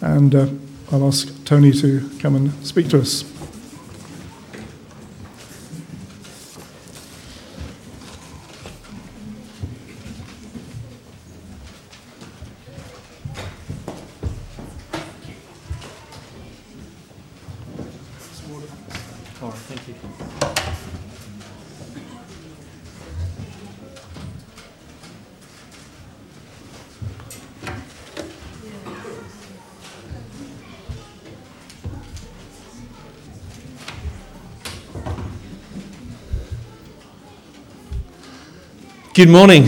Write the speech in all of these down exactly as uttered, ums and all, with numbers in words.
and uh, I'll ask Tony to come and speak to us. All right, thank you. Good morning.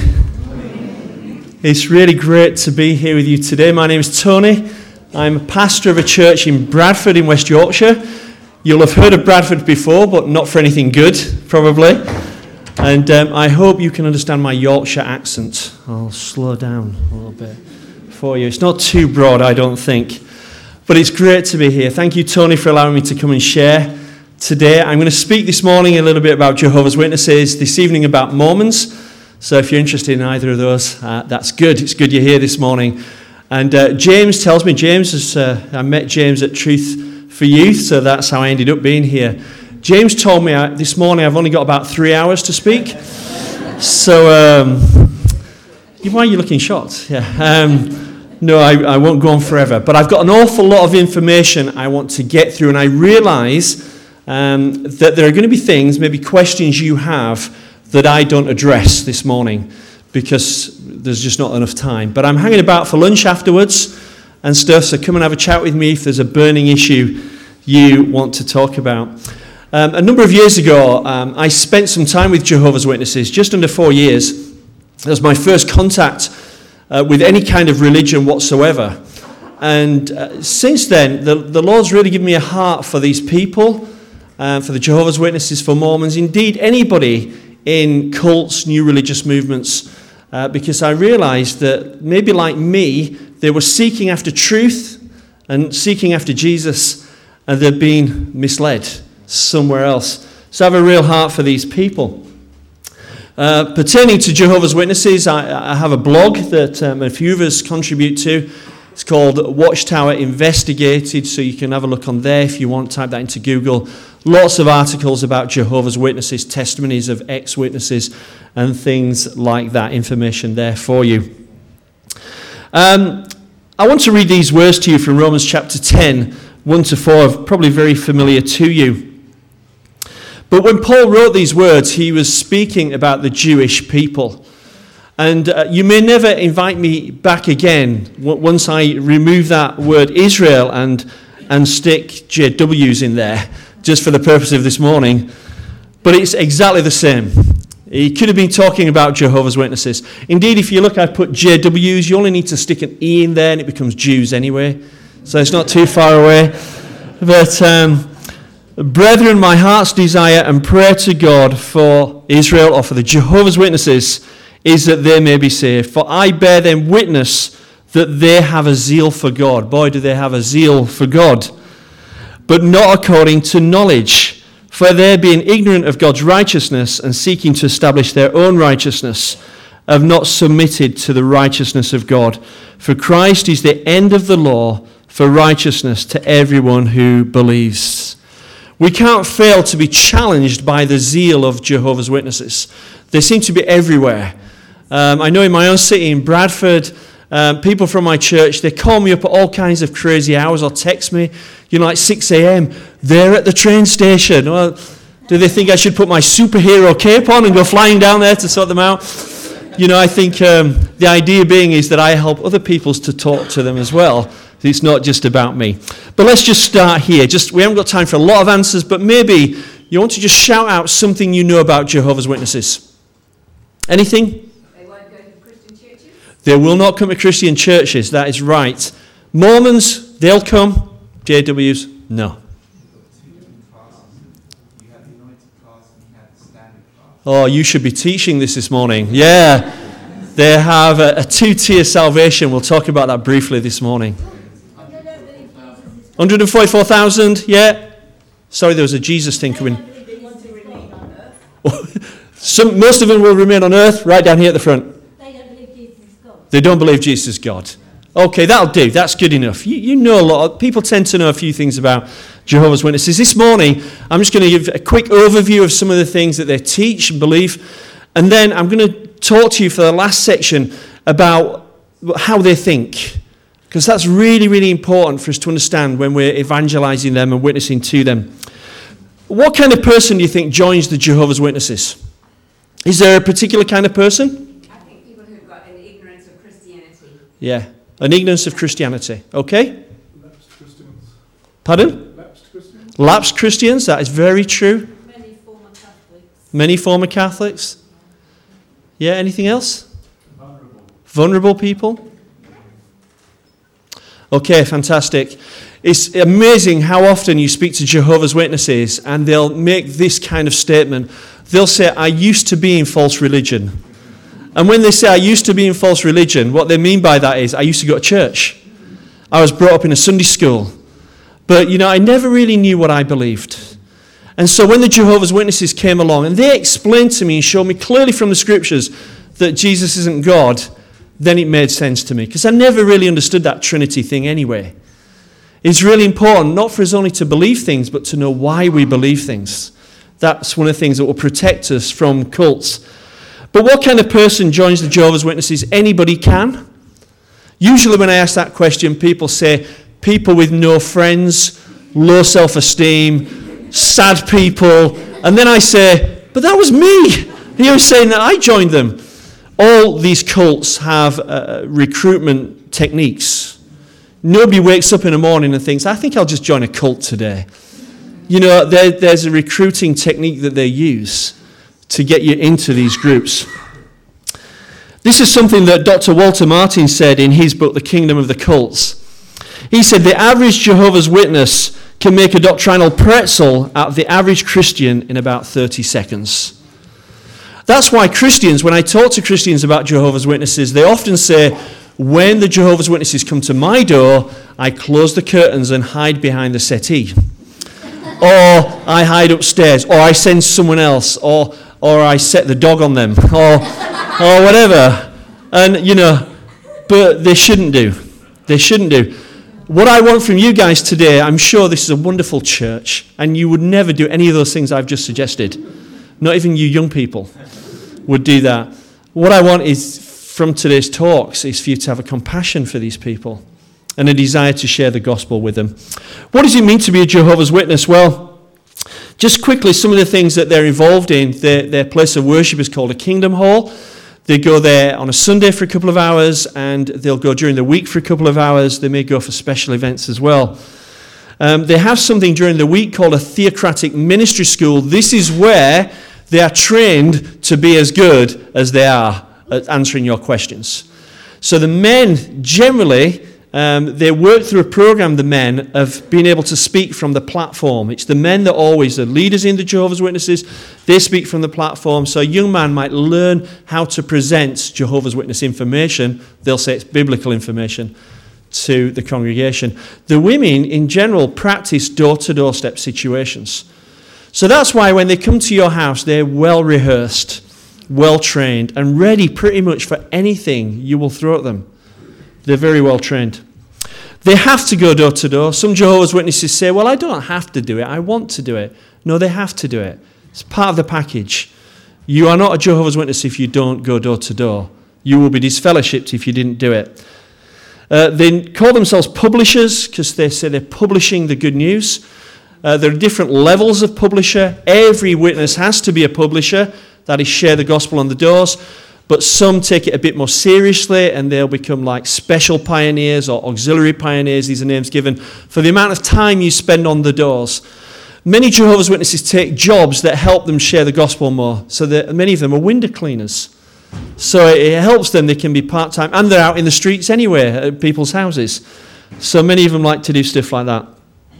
It's really great to be here with you today. My name is Tony. I'm a pastor of a church in Bradford in West Yorkshire. You'll have heard of Bradford before, but not for anything good, probably. And um, I hope you can understand my Yorkshire accent. I'll slow down a little bit for you. It's not too broad, I don't think. But it's great to be here. Thank you, Tony, for allowing me to come and share today. I'm going to speak this morning a little bit about Jehovah's Witnesses, this evening about Mormons. So if you're interested in either of those, uh, that's good. It's good you're here this morning. And uh, James tells me, James, is, uh, I met James at Truth for Youth, so that's how I ended up being here. James told me I, this morning I've only got about three hours to speak. So, um, why are you looking shocked? Yeah. Um, no, I, I won't go on forever. But I've got an awful lot of information I want to get through, and I realise um, that there are going to be things, maybe questions you have, that I don't address this morning because there's just not enough time. But I'm hanging about for lunch afterwards and stuff, so come and have a chat with me if there's a burning issue you want to talk about. Um, a number of years ago, um, I spent some time with Jehovah's Witnesses, just under four years. That was my first contact uh, with any kind of religion whatsoever. And uh, since then, the, the Lord's really given me a heart for these people, uh, for the Jehovah's Witnesses, for Mormons, indeed anybody in cults, new religious movements, uh, because I realized that maybe like me, they were seeking after truth and seeking after Jesus, and they're being misled somewhere else. So I have a real heart for these people. Uh, pertaining to Jehovah's Witnesses, I, I have a blog that um, a few of us contribute to. It's called Watchtower Investigated, so you can have a look on there if you want. Type that into Google. Lots of articles about Jehovah's Witnesses, testimonies of ex-witnesses, and things like that. Information there for you. Um, I want to read these words to you from Romans chapter ten, one to four, probably very familiar to you. But when Paul wrote these words, he was speaking about the Jewish people. And uh, you may never invite me back again w- once I remove that word Israel and, and stick J Ws in there, just for the purpose of this morning. But it's exactly the same. He could have been talking about Jehovah's Witnesses. Indeed, if you look, I've put J Ws. You only need to stick an E in there and it becomes Jews anyway. So it's not too far away. But, um, brethren, my heart's desire and prayer to God for Israel, or for the Jehovah's Witnesses, is that they may be saved. For I bear them witness that they have a zeal for God. Boy, do they have a zeal for God. But not according to knowledge. For they, being ignorant of God's righteousness and seeking to establish their own righteousness, have not submitted to the righteousness of God. For Christ is the end of the law for righteousness to everyone who believes. We can't fail to be challenged by the zeal of Jehovah's Witnesses. They seem to be everywhere. Um, I know in my own city, in Bradford, um, people from my church, they call me up at all kinds of crazy hours or text me, you know, like six a.m. They're at the train station. Well, do they think I should put my superhero cape on and go flying down there to sort them out? You know, I think um, the idea being is that I help other people to talk to them as well. It's not just about me. But let's just start here. Just we haven't got time for a lot of answers, but maybe you want to just shout out something you know about Jehovah's Witnesses. Anything? They won't go to Christian churches? They will not come to Christian churches, that is right. Mormons, they'll come. J Ws, no. Oh, you should be teaching this this morning. Yeah. They have a, a two-tier salvation. We'll talk about that briefly this morning. one hundred forty-four thousand, yeah. Sorry, there was a Jesus thing coming. Some, most of them will remain on earth, right down here at the front. They don't believe Jesus is God. They don't believe Jesus is God. Okay, that'll do. That's good enough. You, you know a lot. Of, people tend to know a few things about Jehovah's Witnesses. This morning, I'm just going to give a quick overview of some of the things that they teach and believe. And then I'm going to talk to you for the last section about how they think. Because that's really, really important for us to understand when we're evangelizing them and witnessing to them. What kind of person do you think joins the Jehovah's Witnesses? Is there a particular kind of person? I think people who've got an ignorance of Christianity. Yeah, an ignorance of Christianity. Okay? Lapsed Christians. Pardon? Lapsed Christians. Lapsed Christians, that is very true. Many former Catholics. Many former Catholics. Yeah, anything else? Vulnerable. Vulnerable people. Okay, fantastic. It's amazing how often you speak to Jehovah's Witnesses and they'll make this kind of statement. They'll say, I used to be in false religion. And when they say, I used to be in false religion, what they mean by that is, I used to go to church. I was brought up in a Sunday school. But, you know, I never really knew what I believed. And so when the Jehovah's Witnesses came along and they explained to me and showed me clearly from the scriptures that Jesus isn't God, then it made sense to me. Because I never really understood that Trinity thing anyway. It's really important, not for us only to believe things, but to know why we believe things. That's one of the things that will protect us from cults. But what kind of person joins the Jehovah's Witnesses? Anybody can. Usually when I ask that question, people say, people with no friends, low self-esteem, sad people. And then I say, but that was me. You're saying that I joined them. All these cults have uh, recruitment techniques. Nobody wakes up in the morning and thinks, I think I'll just join a cult today. You know, there, there's a recruiting technique that they use to get you into these groups. This is something that Doctor Walter Martin said in his book, The Kingdom of the Cults. He said, the average Jehovah's Witness can make a doctrinal pretzel out of the average Christian in about thirty seconds. That's why Christians, when I talk to Christians about Jehovah's Witnesses, they often say, when the Jehovah's Witnesses come to my door, I close the curtains and hide behind the settee. Or I hide upstairs, or I send someone else, or or I set the dog on them, or or whatever. And, you know, but they shouldn't do. They shouldn't do. What I want from you guys today, I'm sure this is a wonderful church, and you would never do any of those things I've just suggested. Not even you young people would do that. What I want is, from today's talks, is for you to have a compassion for these people and a desire to share the gospel with them. What does it mean to be a Jehovah's Witness? Well, just quickly, some of the things that they're involved in. Their, their place of worship is called a Kingdom Hall. They go there on a Sunday for a couple of hours, and they'll go during the week for a couple of hours. They may go for special events as well. Um, they have something during the week called a theocratic ministry school. This is where they are trained to be as good as they are at answering your questions. So the men, generally, um, they work through a program, the men, of being able to speak from the platform. It's the men that always, the leaders in the Jehovah's Witnesses, they speak from the platform. So a young man might learn how to present Jehovah's Witness information. They'll say it's biblical information to the congregation. The women, in general, practice door-to-door step situations. So that's why when they come to your house, they're well rehearsed, well trained, and ready pretty much for anything you will throw at them. They're very well trained. They have to go door to door. Some Jehovah's Witnesses say, well, I don't have to do it. I want to do it. No, they have to do it. It's part of the package. You are not a Jehovah's Witness if you don't go door to door. You will be disfellowshipped if you didn't do it. Uh, they call themselves publishers because they say they're publishing the good news. Uh, there are different levels of publisher. Every witness has to be a publisher. That is, share the gospel on the doors. But some take it a bit more seriously, and they'll become like special pioneers or auxiliary pioneers. These are names given for the amount of time you spend on the doors. Many Jehovah's Witnesses take jobs that help them share the gospel more. So that many of them are window cleaners. So it helps them. They can be part-time, and they're out in the streets anyway, at people's houses. So many of them like to do stuff like that.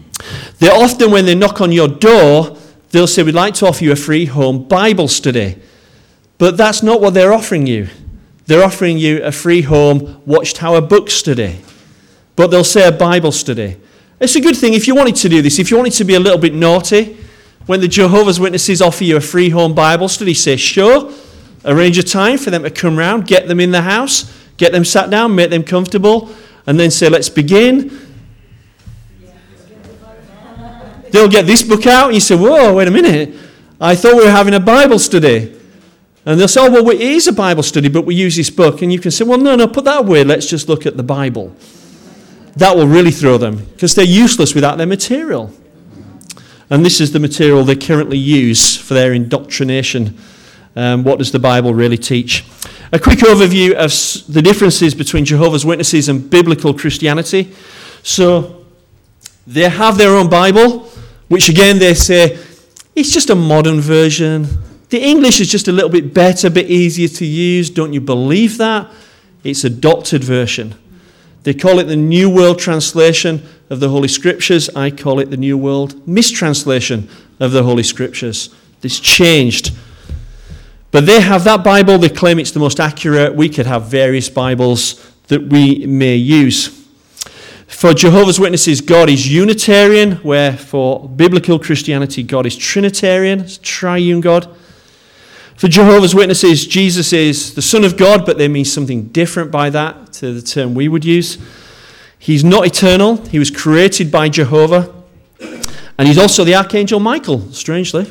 They often, when they knock on your door, they'll say, we'd like to offer you a free home Bible study. But that's not what they're offering you. They're offering you a free home Watchtower book study. But they'll say a Bible study. It's a good thing if you wanted to do this. If you wanted to be a little bit naughty, when the Jehovah's Witnesses offer you a free home Bible study, say, sure, arrange a time for them to come round, get them in the house, get them sat down, make them comfortable, and then say, let's begin. They'll get this book out, and you say, whoa, wait a minute. I thought we were having a Bible study. And they'll say, oh, well, it is a Bible study, but we use this book. And you can say, well, no, no, put that away. Let's just look at the Bible. That will really throw them, because they're useless without their material. And this is the material they currently use for their indoctrination. Um, what does the Bible really teach? A quick overview of the differences between Jehovah's Witnesses and biblical Christianity. So they have their own Bible, which again they say, it's just a modern version. The English is just a little bit better, a bit easier to use. Don't you believe that? It's a doctored version. They call it the New World Translation of the Holy Scriptures. I call it the New World Mistranslation of the Holy Scriptures. It's changed. But they have that Bible. They claim it's the most accurate. We could have various Bibles that we may use. For Jehovah's Witnesses, God is Unitarian, where for biblical Christianity, God is Trinitarian, it's triune God. For Jehovah's Witnesses, Jesus is the Son of God, but they mean something different by that to the term we would use. He's not eternal. He was created by Jehovah. And he's also the Archangel Michael, strangely.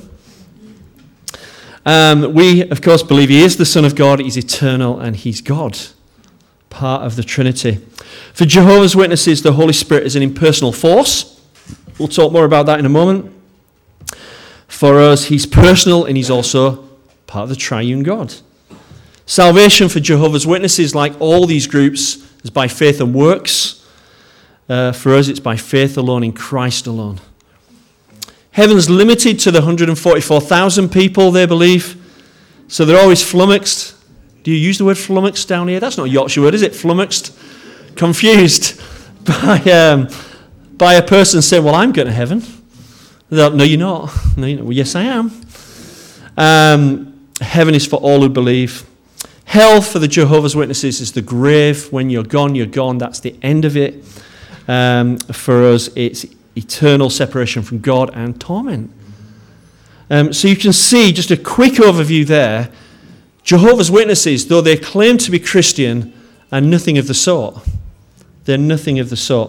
Um, we, of course, believe he is the Son of God. He's eternal and he's God, part of the Trinity. For Jehovah's Witnesses, the Holy Spirit is an impersonal force. We'll talk more about that in a moment. For us, he's personal and he's also part of the triune God. Salvation for Jehovah's Witnesses, like all these groups, is by faith and works. Uh, for us, it's by faith alone in Christ alone. Heaven's limited to the one hundred forty-four thousand people, they believe. So they're always flummoxed. Do you use the word flummoxed down here? That's not a Yorkshire word, is it? Flummoxed. Confused by um, by a person saying, well, I'm going to heaven. They'll, no, you're not. No, you're not. Well, yes, I am. Um, heaven is for all who believe. Hell for the Jehovah's Witnesses is the grave. When you're gone, you're gone. That's the end of it. Um, for us, it's eternal separation from God and torment. Um, so you can see, just a quick overview there, Jehovah's Witnesses, though they claim to be Christian, are nothing of the sort. They're nothing of the sort.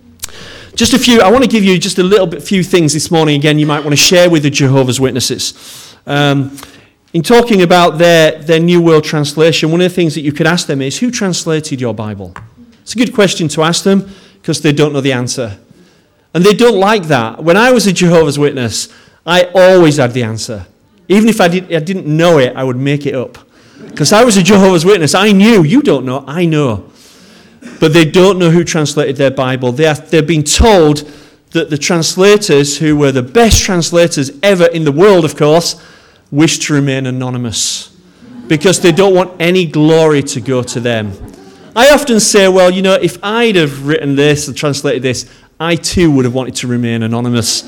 Just a few, I want to give you just a little bit, few things this morning, again, you might want to share with the Jehovah's Witnesses. Um, in talking about their, their New World Translation, one of the things that you could ask them is, who translated your Bible? It's a good question to ask them, because they don't know the answer. And they don't like that. When I was a Jehovah's Witness, I always had the answer. Even if I, did, I didn't know it, I would make it up. Because I was a Jehovah's Witness. I knew. You don't know. I know. But they don't know who translated their Bible. They are, they're being told that the translators, who were the best translators ever in the world, of course, wish to remain anonymous. Because they don't want any glory to go to them. I often say, well, you know, if I'd have written this and translated this, I too would have wanted to remain anonymous.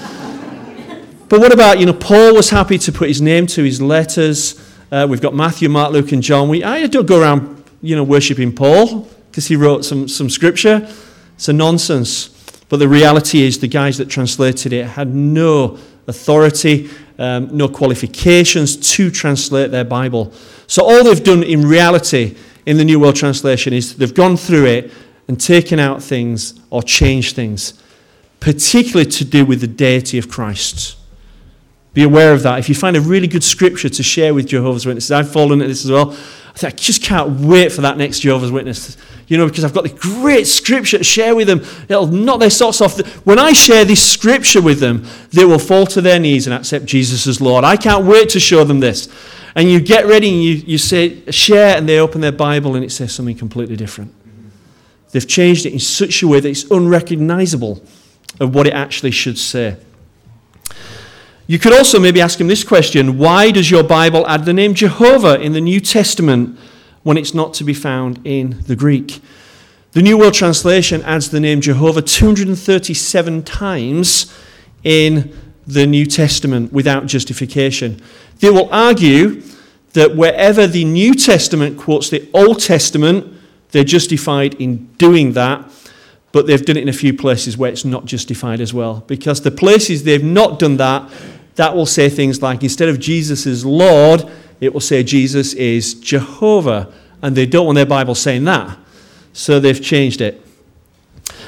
But what about, you know, Paul was happy to put his name to his letters. Uh, we've got Matthew, Mark, Luke, and John. We, I don't go around, you know, worshipping Paul because he wrote some, some scripture. It's a nonsense. But the reality is the guys that translated it had no authority, um, no qualifications to translate their Bible. So all they've done in reality in the New World Translation is they've gone through it and taken out things or changed things, particularly to do with the deity of Christ. Be aware of that. If you find a really good scripture to share with Jehovah's Witnesses, I've fallen into this as well. I think I just can't wait for that next Jehovah's Witness, you know, because I've got the great scripture to share with them. It'll knock their socks off. When I share this scripture with them, they will fall to their knees and accept Jesus as Lord. I can't wait to show them this. And you get ready and you, you say, share, and they open their Bible and it says something completely different. They've changed it in such a way that it's unrecognizable of what it actually should say. You could also maybe ask him this question: why does your Bible add the name Jehovah in the New Testament when it's not to be found in the Greek? The New World Translation adds the name Jehovah two hundred thirty-seven times in the New Testament without justification. They will argue that wherever the New Testament quotes the Old Testament, they're justified in doing that, but they've done it in a few places where it's not justified as well. Because the places they've not done that, that will say things like, instead of Jesus is Lord, it will say Jesus is Jehovah. And they don't want their Bible saying that. So they've changed it.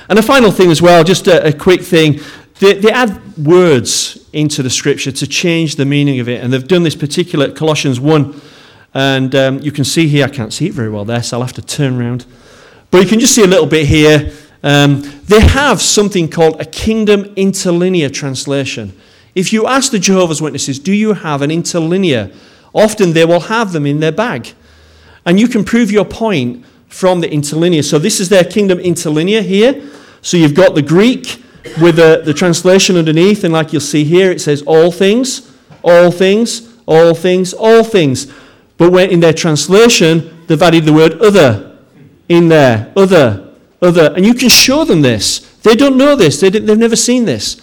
And a final thing as well, just a, a quick thing. They, they add words into the scripture to change the meaning of it. And they've done this particular at Colossians one. And um, you can see here, I can't see it very well there, so I'll have to turn around. But you can just see a little bit here. Um, they have something called a Kingdom Interlinear translation. If you ask the Jehovah's Witnesses, do you have an interlinear? Often they will have them in their bag. And you can prove your point from the interlinear. So this is their Kingdom Interlinear here. So you've got the Greek with the, the translation underneath. And like you'll see here, it says all things, all things, all things, all things. But when in their translation, they've added the word other in there. Other, other. And you can show them this. They don't know this. They they've never seen this.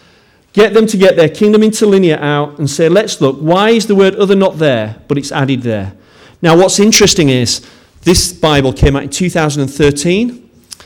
Get them to get their Kingdom Interlinear out and say, let's look. Why is the word other not there, but it's added there? Now, what's interesting is this Bible came out in two thousand thirteen.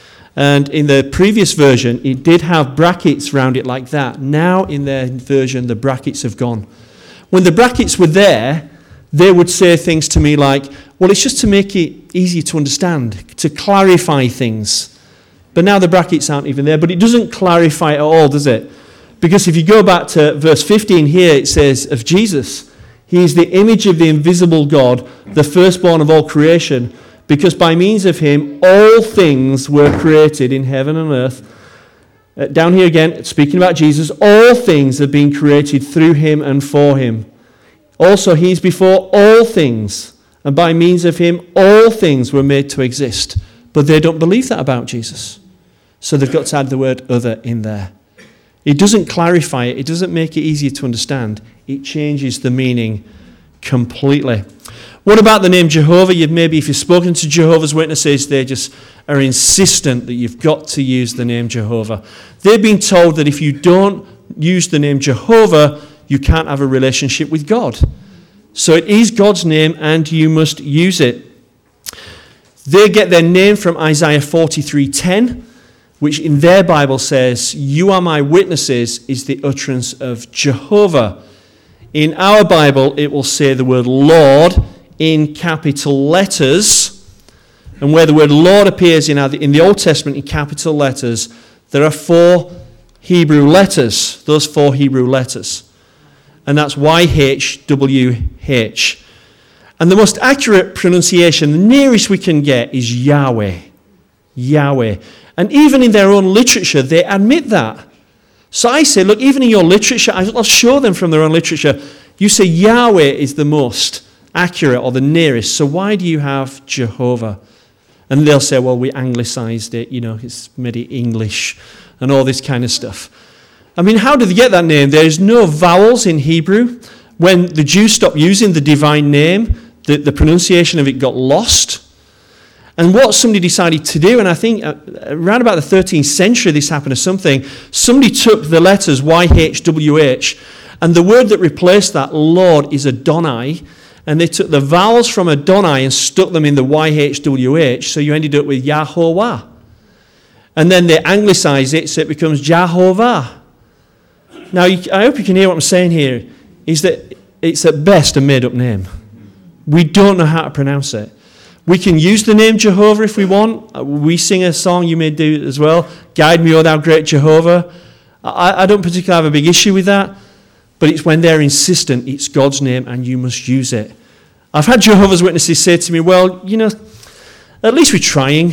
And in the previous version, it did have brackets around it like that. Now, in their version, the brackets have gone. When the brackets were there, they would say things to me like, well, it's just to make it easier to understand, to clarify things. But now the brackets aren't even there. But it doesn't clarify at all, does it? Because if you go back to verse fifteen here, it says of Jesus, he is the image of the invisible God, the firstborn of all creation, because by means of him all things were created in heaven and earth. Uh, down here again, speaking about Jesus, all things have been created through him and for him. Also, he is before all things, and by means of him all things were made to exist. But they don't believe that about Jesus. So they've got to add the word other in there. It doesn't clarify it. It doesn't make it easier to understand. It changes the meaning completely. What about the name Jehovah? You've maybe, if you've spoken to Jehovah's Witnesses, they just are insistent that you've got to use the name Jehovah. They've been told that if you don't use the name Jehovah, you can't have a relationship with God. So it is God's name and you must use it. They get their name from Isaiah forty-three ten, which in their Bible says, you are my witnesses, is the utterance of Jehovah. In our Bible, it will say the word Lord in capital letters. And where the word Lord appears in, in the Old Testament in capital letters, there are four Hebrew letters, those four Hebrew letters. And that's Y H W H. And the most accurate pronunciation, the nearest we can get, is Yahweh. Yahweh. And even in their own literature, they admit that. So I say, look, even in your literature, I'll show them from their own literature, you say Yahweh is the most accurate or the nearest. So why do you have Jehovah? And they'll say, well, we anglicized it, you know, it's made it English and all this kind of stuff. I mean, how did they get that name? There's no vowels in Hebrew. When the Jews stopped using the divine name, the, the pronunciation of it got lost. And what somebody decided to do, and I think around about the thirteenth century this happened or something, somebody took the letters Y H W H, and the word that replaced that, Lord, is Adonai, and they took the vowels from Adonai and stuck them in the Y H W H, so you ended up with Yahovah. And then they anglicize it, so it becomes Jehovah. Now, you, I hope you can hear what I'm saying here, is that it's at best a made-up name. We don't know how to pronounce it. We can use the name Jehovah if we want. We sing a song, you may do it as well. Guide me, O thou great Jehovah. I, I don't particularly have a big issue with that. But it's when they're insistent, it's God's name and you must use it. I've had Jehovah's Witnesses say to me, well, you know, at least we're trying.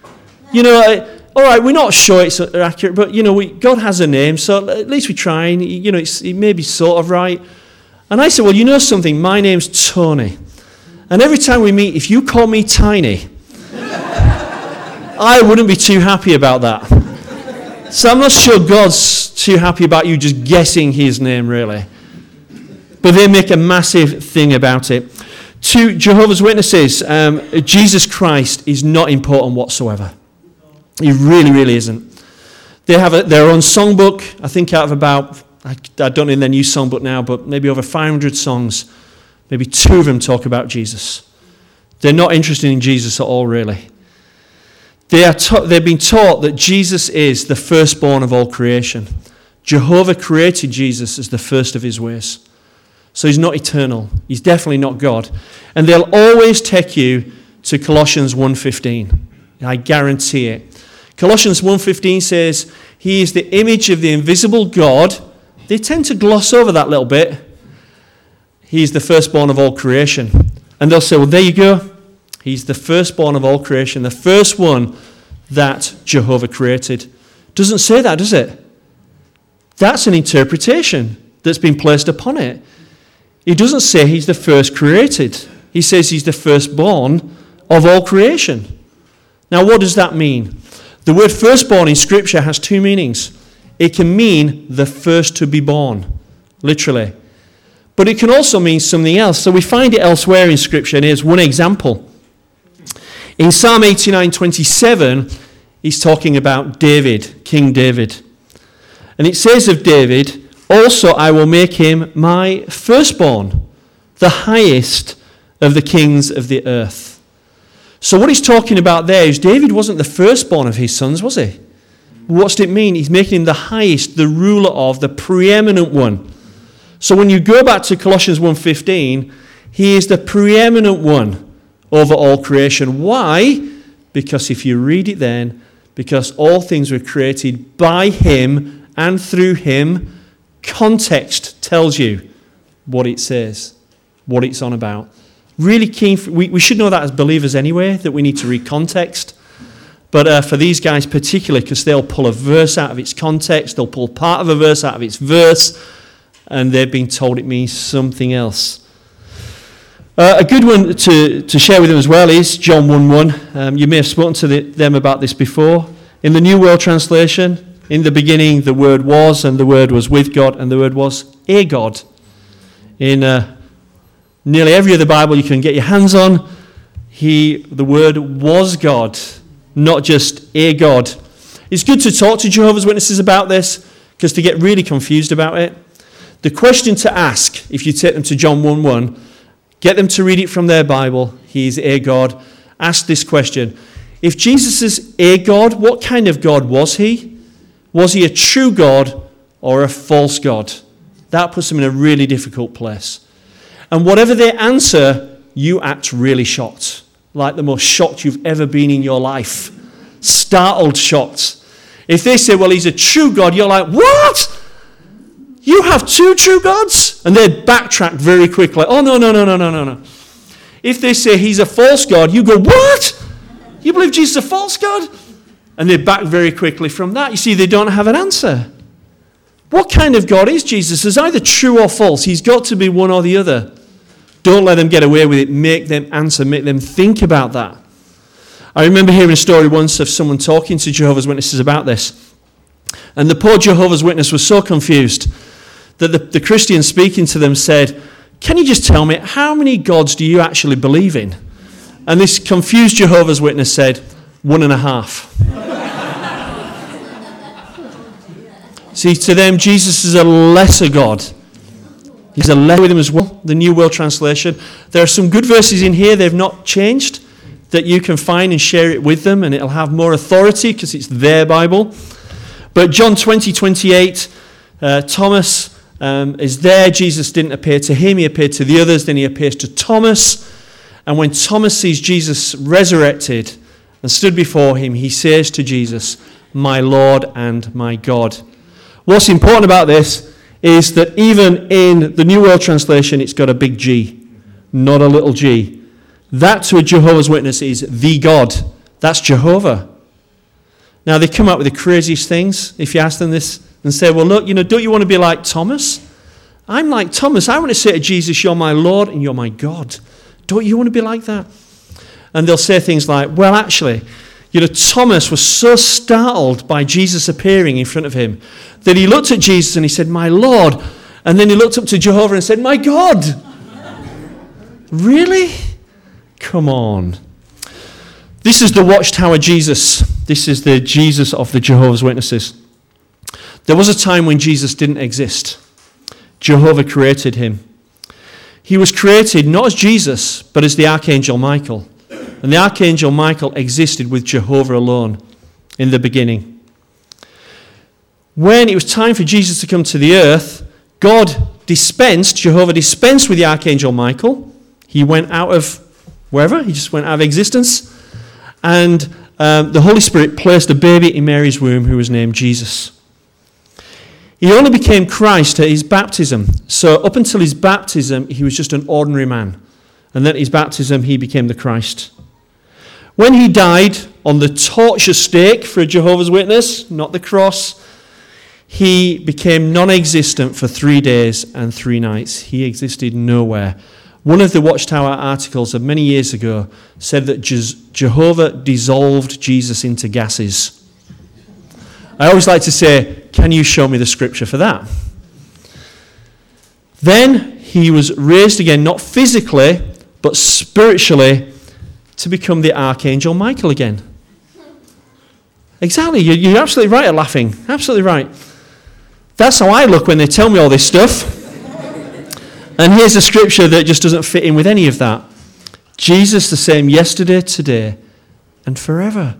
You know, I, all right, we're not sure it's accurate, but, you know, we, God has a name, so at least we're trying. You know, it's, it may be sort of right. And I said, well, you know something? My name's Tony. And every time we meet, if you call me Tiny, I wouldn't be too happy about that. So I'm not sure God's too happy about you just guessing his name, really. But they make a massive thing about it. To Jehovah's Witnesses, um, Jesus Christ is not important whatsoever. He really, really isn't. They have a, their own songbook, I think out of about, I, I don't know in their new songbook now, but maybe over five hundred songs. Maybe two of them talk about Jesus. They're not interested in Jesus at all, really. They are ta- they've been taught that Jesus is the firstborn of all creation. Jehovah created Jesus as the first of his ways. So he's not eternal. He's definitely not God. And they'll always take you to Colossians one fifteen. I guarantee it. Colossians one fifteen says, he is the image of the invisible God. They tend to gloss over that little bit. He is the firstborn of all creation. And they'll say, well, there you go. He's the firstborn of all creation, the first one that Jehovah created. Doesn't say that, does it? That's an interpretation that's been placed upon it. He doesn't say he's the first created. He says he's the firstborn of all creation. Now, what does that mean? The word firstborn in Scripture has two meanings. It can mean the first to be born, literally. But it can also mean something else. So we find it elsewhere in Scripture, and here's one example. In Psalm eighty-nine twenty-seven, he's talking about David, King David. And it says of David, also I will make him my firstborn, the highest of the kings of the earth. So what he's talking about there is David wasn't the firstborn of his sons, was he? What's it mean? He's making him the highest, the ruler of, the preeminent one. So when you go back to Colossians one fifteen, he is the preeminent one over all creation. Why? Because if you read it then, because all things were created by him and through him, context tells you what it says, what it's on about. Really keen, for, we, we should know that as believers anyway, that we need to read context. But uh, for these guys particularly, because they'll pull a verse out of its context, they'll pull part of a verse out of its verse, and they've been told it means something else. Uh, a good one to, to share with them as well is John one one. Um, you may have spoken to the, them about this before. In the New World Translation, in the beginning the Word was, and the Word was with God, and the Word was a God. In uh, nearly every other Bible you can get your hands on, he, the Word was God, not just a God. It's good to talk to Jehovah's Witnesses about this, because they get really confused about it. The question to ask, if you take them to John one one, get them to read it from their Bible, he is a God. Ask this question. If Jesus is a God, what kind of God was he? Was he a true God or a false God? That puts them in a really difficult place. And whatever they answer, you act really shocked. Like the most shocked you've ever been in your life. Startled shocked. If they say, well, he's a true God, you're like, what? You have two true gods? And they backtrack very quickly. Oh, no, no, no, no, no, no, no. If they say he's a false God, you go, what? You believe Jesus is a false God? And they back very quickly from that. You see, they don't have an answer. What kind of God is Jesus? Is either true or false. He's got to be one or the other. Don't let them get away with it. Make them answer. Make them think about that. I remember hearing a story once of someone talking to Jehovah's Witnesses about this. And the poor Jehovah's Witness was so confused that the, the Christian speaking to them said, can you just tell me, how many gods do you actually believe in? And this confused Jehovah's Witness said, one and a half. See, to them, Jesus is a lesser God. He's a lesser with him as well, the New World Translation. There are some good verses in here they've not changed that you can find and share it with them, and it'll have more authority because it's their Bible. But John twenty twenty-eight, uh, Thomas um, is there. Jesus didn't appear to him. He appeared to the others. Then he appears to Thomas. And when Thomas sees Jesus resurrected and stood before him, he says to Jesus, my Lord and my God. What's important about this is that even in the New World Translation, it's got a big G, not a little g. That to a Jehovah's Witness is the God. That's Jehovah. Now, they come up with the craziest things. If you ask them this and say, well, look, you know, don't you want to be like Thomas? I'm like Thomas. I want to say to Jesus, you're my Lord and you're my God. Don't you want to be like that? And they'll say things like, well, actually, you know, Thomas was so startled by Jesus appearing in front of him that he looked at Jesus and he said, my Lord. And then he looked up to Jehovah and said, my God. Really? Come on. This is the Watchtower Jesus. This is the Jesus of the Jehovah's Witnesses. There was a time when Jesus didn't exist. Jehovah created him. He was created not as Jesus, but as the Archangel Michael. And the Archangel Michael existed with Jehovah alone in the beginning. When it was time for Jesus to come to the earth, God dispensed, Jehovah dispensed with the Archangel Michael. He went out of wherever, he just went out of existence. And um, the Holy Spirit placed a baby in Mary's womb who was named Jesus. He only became Christ at his baptism. So up until his baptism, he was just an ordinary man. And then at his baptism, he became the Christ. When he died on the torture stake for a Jehovah's Witness, not the cross, he became non-existent for three days and three nights. He existed nowhere. One of the Watchtower articles of many years ago said that Jehovah dissolved Jesus into gases. I always like to say, can you show me the scripture for that? Then he was raised again, not physically, but spiritually, to become the Archangel Michael again. Exactly, you're absolutely right at laughing. Absolutely right. That's how I look when they tell me all this stuff. And here's a scripture that just doesn't fit in with any of that. Jesus the same yesterday, today, and forever.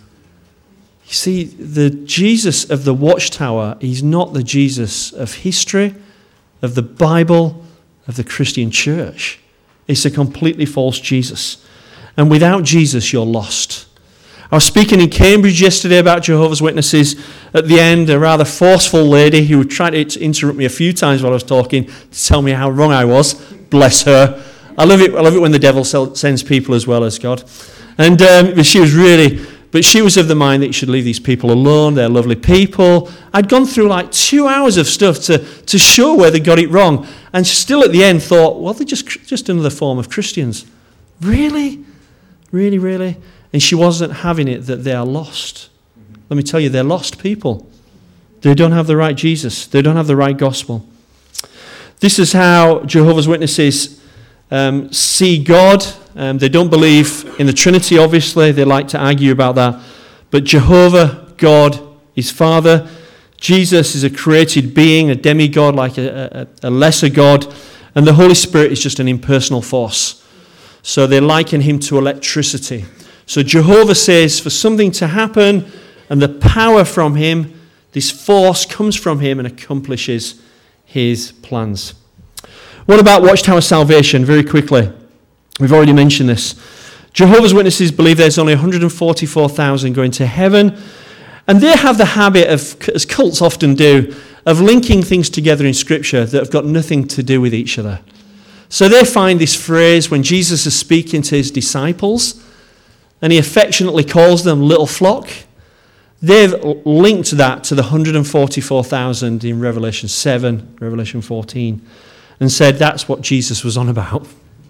You see, the Jesus of the Watchtower, he's not the Jesus of history, of the Bible, of the Christian church. It's a completely false Jesus. And without Jesus, you're lost. I was speaking in Cambridge yesterday about Jehovah's Witnesses. At the end, a rather forceful lady who tried to interrupt me a few times while I was talking to tell me how wrong I was. Bless her. I love it. I love it when the devil sends people as well as God. And um, she was really... But she was of the mind that you should leave these people alone. They're lovely people. I'd gone through like two hours of stuff to, to show where they got it wrong. And she still at the end thought, well, they're just, just another form of Christians. Really? Really, really? And she wasn't having it that they are lost. Let me tell you, they're lost people. They don't have the right Jesus. They don't have the right gospel. This is how Jehovah's Witnesses um, see God. Um, they don't believe in the Trinity, obviously. They like to argue about that. But Jehovah, God, is Father. Jesus is a created being, a demigod, like a, a, a lesser God. And the Holy Spirit is just an impersonal force. So they liken him to electricity. So Jehovah says for something to happen, and the power from him, this force comes from him and accomplishes his plans. What about Watchtower salvation? Very quickly. We've already mentioned this. Jehovah's Witnesses believe there's only one hundred forty-four thousand going to heaven. And they have the habit of, as cults often do, of linking things together in Scripture that have got nothing to do with each other. So they find this phrase when Jesus is speaking to his disciples, and he affectionately calls them little flock. They've linked that to the one hundred forty-four thousand in Revelation seven, Revelation fourteen, and said that's what Jesus was on about.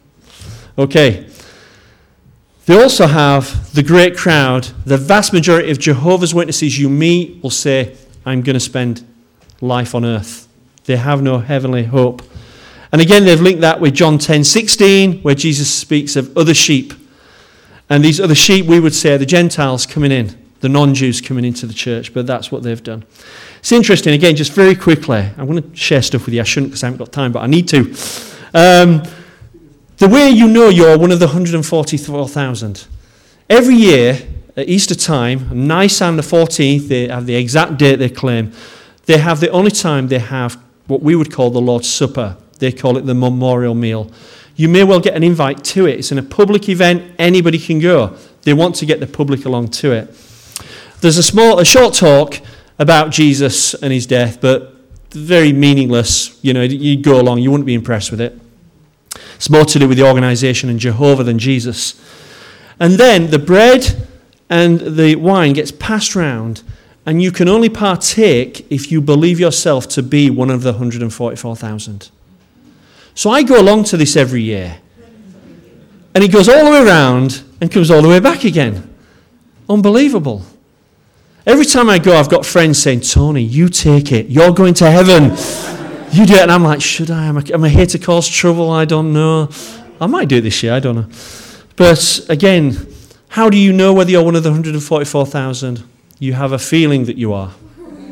Okay. They also have the great crowd. The vast majority of Jehovah's Witnesses you meet will say, I'm going to spend life on earth. They have no heavenly hope. And again, they've linked that with John ten sixteen, where Jesus speaks of other sheep. And these other sheep, we would say, are the Gentiles coming in, the non-Jews coming into the church, but that's what they've done. It's interesting, again, just very quickly. I'm going to share stuff with you. I shouldn't because I haven't got time, but I need to. Um, the way you know you're one of the one hundred forty-four thousand, every year at Easter time, Nisan the fourteenth, they have the exact date they claim, they have the only time they have what we would call the Lord's Supper. They call it the memorial meal. You may well get an invite to it. It's in a public event. Anybody can go. They want to get the public along to it. There's a small, a short talk about Jesus and his death, but very meaningless. You know, you go along, you wouldn't be impressed with it. It's more to do with the organization and Jehovah than Jesus. And then the bread and the wine gets passed round, and you can only partake if you believe yourself to be one of the one hundred forty-four thousand. So I go along to this every year. And it goes all the way around and comes all the way back again. Unbelievable. Every time I go, I've got friends saying, Tony, you take it. You're going to heaven. You do it. And I'm like, should I? Am I, am I here to cause trouble? I don't know. I might do it this year. I don't know. But again, how do you know whether you're one of the one hundred forty-four thousand? You have a feeling that you are.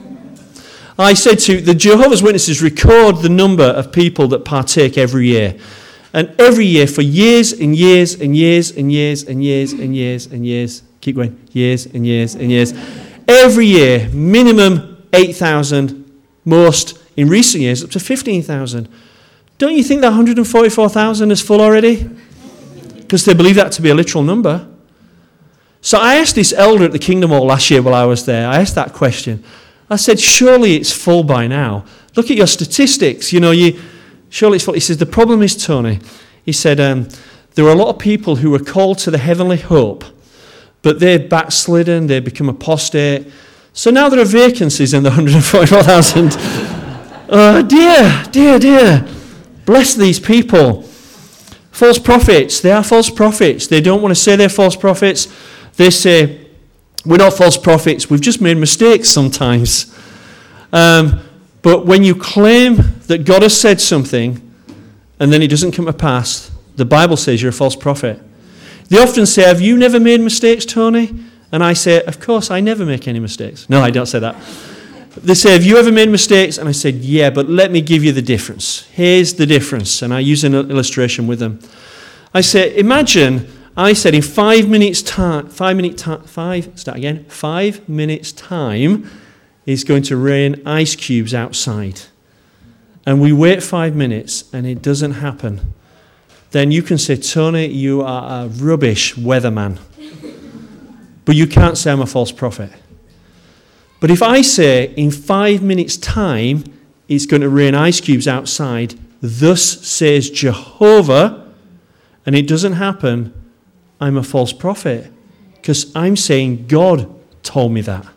I said to the Jehovah's Witnesses record the number of people that partake every year. And every year for years and years and years and years and years and years and years, keep going, years and years and years. Every year, minimum eight thousand, most in recent years up to fifteen thousand. Don't you think that one hundred forty-four thousand is full already? Because they believe that to be a literal number. So I asked this elder at the Kingdom Hall last year while I was there, I asked that question. I said, surely it's full by now. Look at your statistics. You know, you surely it's full. He says, the problem is, Tony, he said, um, there are a lot of people who were called to the heavenly hope, but they're backslidden, they become apostate. So now there are vacancies in the one hundred forty-four thousand. Oh, dear, dear, dear. Bless these people. False prophets, they are false prophets. They don't want to say they're false prophets. They say, we're not false prophets, we've just made mistakes sometimes. Um, but when you claim that God has said something and then it doesn't come to pass, the Bible says you're a false prophet. They often say, have you never made mistakes, Tony? And I say, of course, I never make any mistakes. No, I don't say that. They say, have you ever made mistakes? And I said, yeah, but let me give you the difference. Here's the difference. And I use an illustration with them. I say, imagine I said in five minutes time, five minute time, five, start again, five minutes time is going to rain ice cubes outside. And we wait five minutes and it doesn't happen. Then you can say, Tony, you are a rubbish weatherman. But you can't say I'm a false prophet. But if I say in five minutes' time it's going to rain ice cubes outside, thus says Jehovah, and it doesn't happen, I'm a false prophet. Because I'm saying God told me that.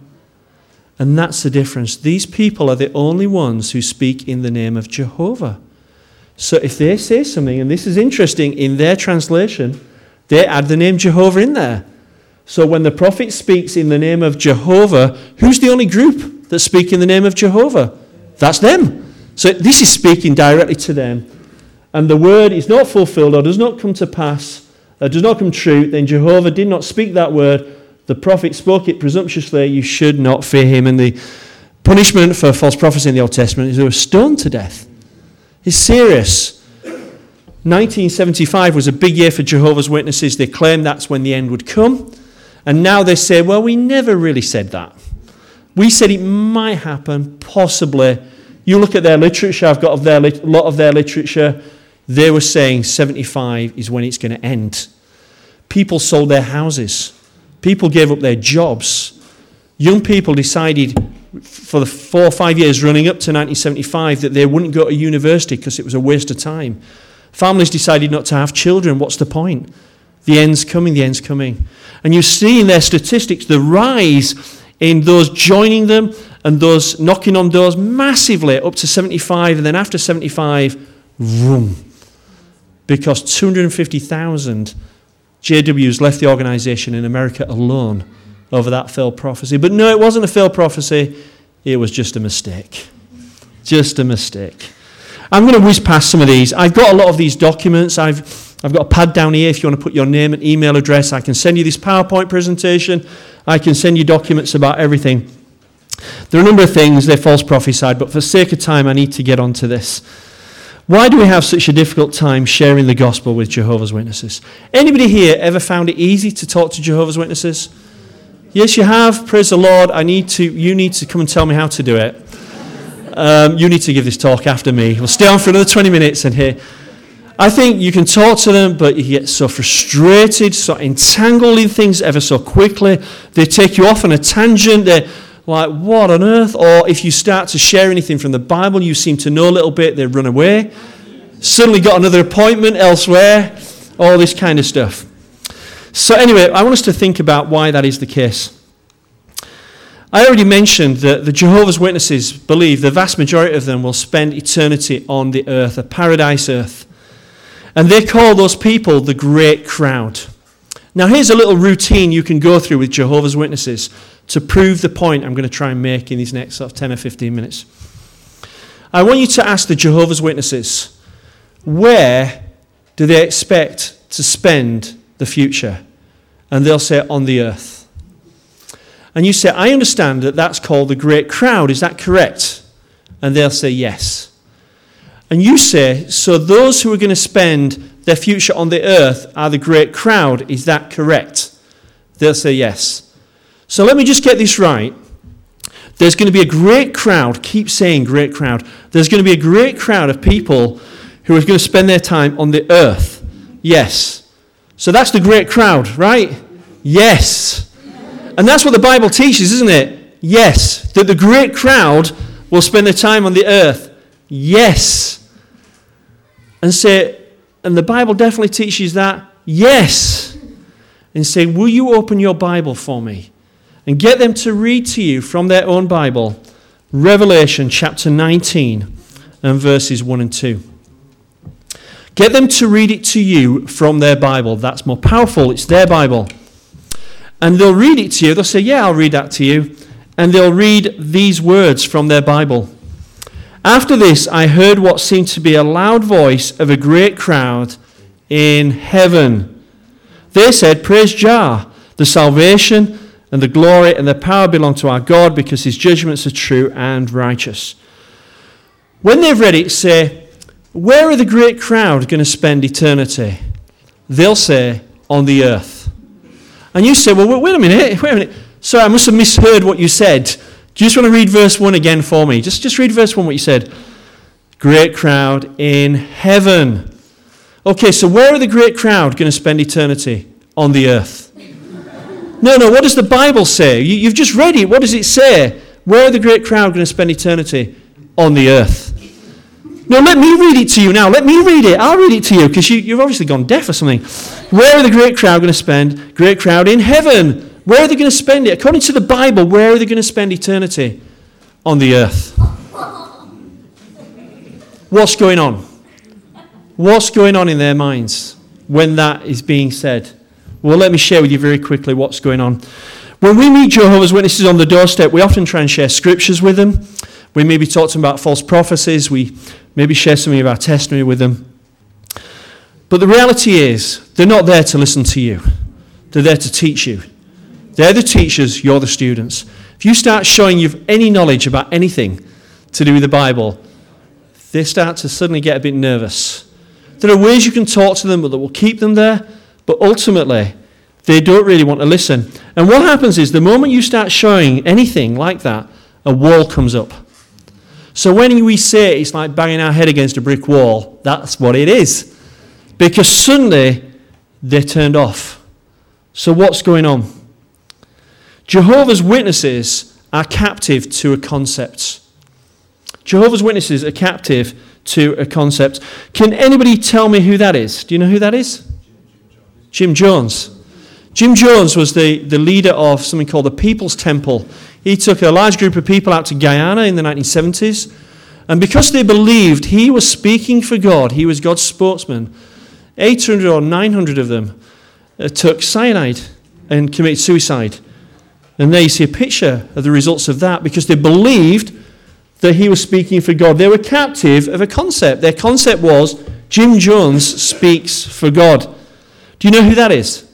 And that's the difference. These people are the only ones who speak in the name of Jehovah. So if they say something, and this is interesting, in their translation, they add the name Jehovah in there. So when the prophet speaks in the name of Jehovah, who's the only group that speak in the name of Jehovah? That's them. So this is speaking directly to them. And the word is not fulfilled or does not come to pass, or does not come true, then Jehovah did not speak that word. The prophet spoke it presumptuously. You should not fear him. And the punishment for false prophecy in the Old Testament is they were stoned to death. It's serious. nineteen seventy-five was a big year for Jehovah's Witnesses. They claimed that's when the end would come. And now they say, well, we never really said that. We said it might happen, possibly. You look at their literature, I've got of their, a lot of their literature. They were saying seventy-five is when it's going to end. People sold their houses. People gave up their jobs. Young people decided for the four or five years running up to nineteen seventy-five that they wouldn't go to university because it was a waste of time. Families decided not to have children. What's the point? The end's coming, the end's coming. And you see in their statistics the rise in those joining them and those knocking on doors massively up to seventy-five, and then after seventy-five, vroom. Because two hundred fifty thousand J Ws left the organisation in America alone over that failed prophecy. But no, it wasn't a failed prophecy. It was just a mistake. Just a mistake. I'm going to whiz past some of these. I've got a lot of these documents. I've I've got a pad down here if you want to put your name and email address. I can send you this PowerPoint presentation. I can send you documents about everything. There are a number of things, they're false prophesied, but for sake of time, I need to get onto this. Why do we have such a difficult time sharing the gospel with Jehovah's Witnesses? Anybody here ever found it easy to talk to Jehovah's Witnesses? Yes, you have. Praise the Lord. I need to. You need to come and tell me how to do it. Um, you need to give this talk after me. We'll stay on for another twenty minutes and hear. I think you can talk to them, but you get so frustrated, so entangled in things ever so quickly. They take you off on a tangent. They're like, what on earth? Or if you start to share anything from the Bible, you seem to know a little bit, they run away. Suddenly got another appointment elsewhere. All this kind of stuff. So anyway, I want us to think about why that is the case. I already mentioned that the Jehovah's Witnesses believe the vast majority of them will spend eternity on the earth, a paradise earth. And they call those people the great crowd. Now here's a little routine you can go through with Jehovah's Witnesses to prove the point I'm going to try and make in these next sort of ten or fifteen minutes. I want you to ask the Jehovah's Witnesses, where do they expect to spend the future? And they'll say, on the earth. And you say, I understand that that's called the great crowd. Is that correct? And they'll say, yes. And you say, so those who are going to spend their future on the earth are the great crowd. Is that correct? They'll say, yes. So let me just get this right. There's going to be a great crowd. Keep saying great crowd. There's going to be a great crowd of people who are going to spend their time on the earth. Yes. So that's the great crowd, right? Yes. And that's what the Bible teaches, isn't it? Yes. That the great crowd will spend their time on the earth. Yes. And say, and the Bible definitely teaches that. Yes. And say, will you open your Bible for me? And get them to read to you from their own Bible, Revelation chapter nineteen and verses one and two. Get them to read it to you from their Bible. That's more powerful. It's their Bible. And they'll read it to you. They'll say, yeah, I'll read that to you. And they'll read these words from their Bible. After this, I heard what seemed to be a loud voice of a great crowd in heaven. They said, praise Jah, the salvation and the glory and the power belong to our God, because his judgments are true and righteous. When they've read it, say, where are the great crowd going to spend eternity? They'll say, on the earth. And you say, well, wait a minute, wait a minute. Sorry, I must have misheard what you said. Do you just want to read verse one again for me? Just, just read verse one, what you said. Great crowd in heaven. Okay, so where are the great crowd going to spend eternity? On the earth. No, no, what does the Bible say? You, you've just read it. What does it say? Where are the great crowd going to spend eternity? On the earth. No, let me read it to you now. Let me read it. I'll read it to you, because you, you've obviously gone deaf or something. Where are the great crowd going to spend? Great crowd in heaven. Where are they going to spend it? According to the Bible, where are they going to spend eternity? On the earth. What's going on? What's going on in their minds when that is being said? Well, let me share with you very quickly what's going on. When we meet Jehovah's Witnesses on the doorstep, we often try and share scriptures with them. We maybe talk to them about false prophecies. We maybe share something of our testimony with them. But the reality is, they're not there to listen to you. They're there to teach you. They're the teachers, you're the students. If you start showing you've any knowledge about anything to do with the Bible, they start to suddenly get a bit nervous. There are ways you can talk to them that will keep them there, but ultimately, they don't really want to listen. And what happens is, the moment you start showing anything like that, a wall comes up. So when we say it's like banging our head against a brick wall, that's what it is. Because suddenly, they're turned off. So what's going on? Jehovah's Witnesses are captive to a concept. Jehovah's Witnesses are captive to a concept. Can anybody tell me who that is? Do you know who that is? Jim Jones. Jim Jones was the, the leader of something called the People's Temple. He took a large group of people out to Guyana in the nineteen seventies. And because they believed he was speaking for God, he was God's spokesman, eight hundred or nine hundred of them uh, took cyanide and committed suicide. And there you see a picture of the results of that, because they believed that he was speaking for God. They were captive of a concept. Their concept was, Jim Jones speaks for God. Do you know who that is?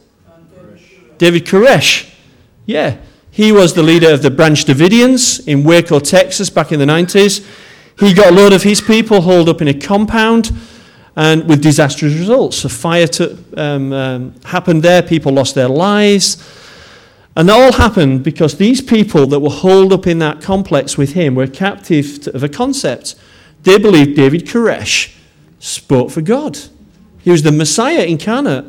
David Koresh. Yeah. He was the leader of the Branch Davidians in Waco, Texas, back in the nineties. He got a load of his people holed up in a compound, and with disastrous results. A fire to, um, um, happened there. People lost their lives. And that all happened because these people that were holed up in that complex with him were captive of a concept. They believed David Koresh spoke for God. He was the Messiah incarnate.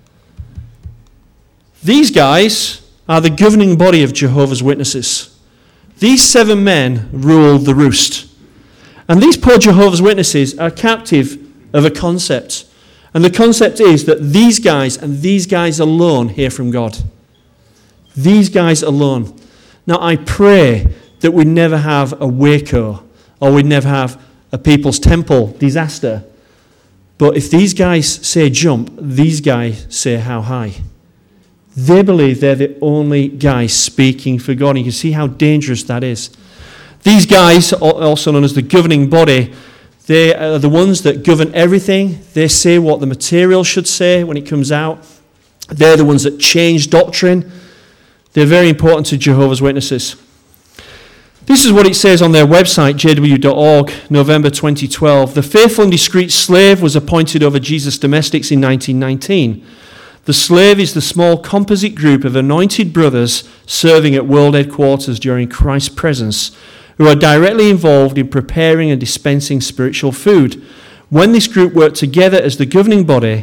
These guys are the governing body of Jehovah's Witnesses. These seven men rule the roost. And these poor Jehovah's Witnesses are captive of a concept. And the concept is that these guys and these guys alone hear from God. These guys alone. Now, I pray that we'd never have a Waco or we'd never have a People's Temple disaster. But if these guys say jump, these guys say how high. They believe they're the only guys speaking for God. And you can see how dangerous that is. These guys, also known as the governing body, they are the ones that govern everything. They say what the material should say when it comes out. They're the ones that change doctrine. They're very important to Jehovah's Witnesses. This is what it says on their website, j w dot org, November twenty twelve. The faithful and discreet slave was appointed over Jesus' domestics in nineteen nineteen. The slave is the small composite group of anointed brothers serving at world headquarters during Christ's presence, who are directly involved in preparing and dispensing spiritual food. When this group work together as the governing body,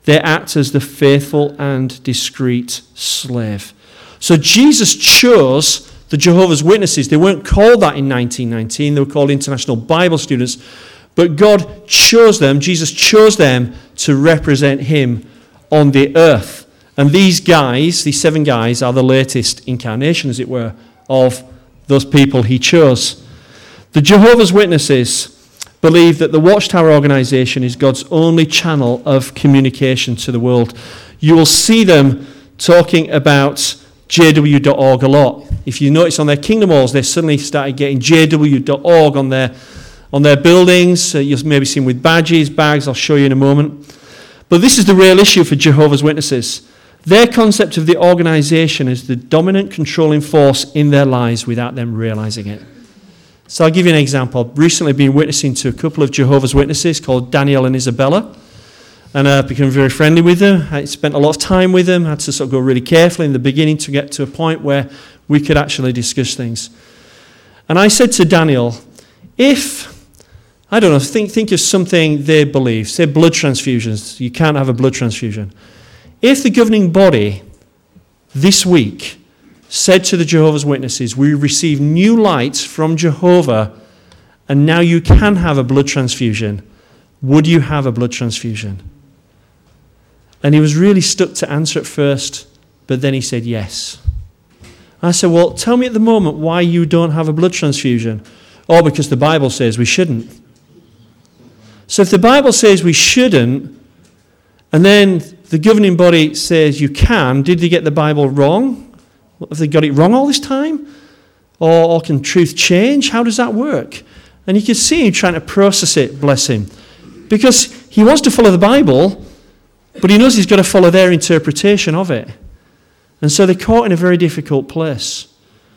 They act as the faithful and discreet slave. So Jesus chose the Jehovah's Witnesses. They weren't called that in nineteen nineteen. They were called International Bible Students. But God chose them, Jesus chose them to represent him on the earth. And these guys, these seven guys, are the latest incarnation, as it were, of those people he chose. The Jehovah's Witnesses believe that the Watchtower organization is God's only channel of communication to the world. You will see them talking about J W dot org a lot. If you notice on their kingdom halls, they suddenly started getting J W dot org on their on their buildings. Uh, you'll maybe see them with badges, bags. I'll show you in a moment. But this is the real issue for Jehovah's Witnesses. Their concept of the organization is the dominant controlling force in their lives without them realizing it. So I'll give you an example. I've recently been witnessing to a couple of Jehovah's Witnesses called Daniel and Isabella. And I've become very friendly with them. I spent a lot of time with them. I had to sort of go really carefully in the beginning to get to a point where we could actually discuss things. And I said to Daniel, if, I don't know, think, think of something they believe, say blood transfusions. You can't have a blood transfusion. If the governing body this week said to the Jehovah's Witnesses, we receive new light from Jehovah, and now you can have a blood transfusion, would you have a blood transfusion? And he was really stuck to answer at first, but then he said yes. I said, well, tell me at the moment why you don't have a blood transfusion. Oh, because the Bible says we shouldn't. So if the Bible says we shouldn't, and then the governing body says you can, did they get the Bible wrong? Have they got it wrong all this time? Or, or can truth change? How does that work? And you can see him trying to process it, bless him. Because he wants to follow the Bible, but he knows he's got to follow their interpretation of it. And so they're caught in a very difficult place.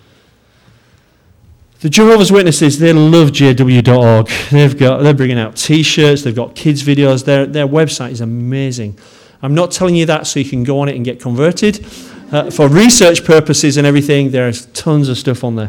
The Jehovah's Witnesses, they love J W dot org. They've got, they're bringing out T-shirts, they've got kids' videos. Their, their website is amazing. I'm not telling you that so you can go on it and get converted. Uh, for research purposes and everything, there's tons of stuff on there.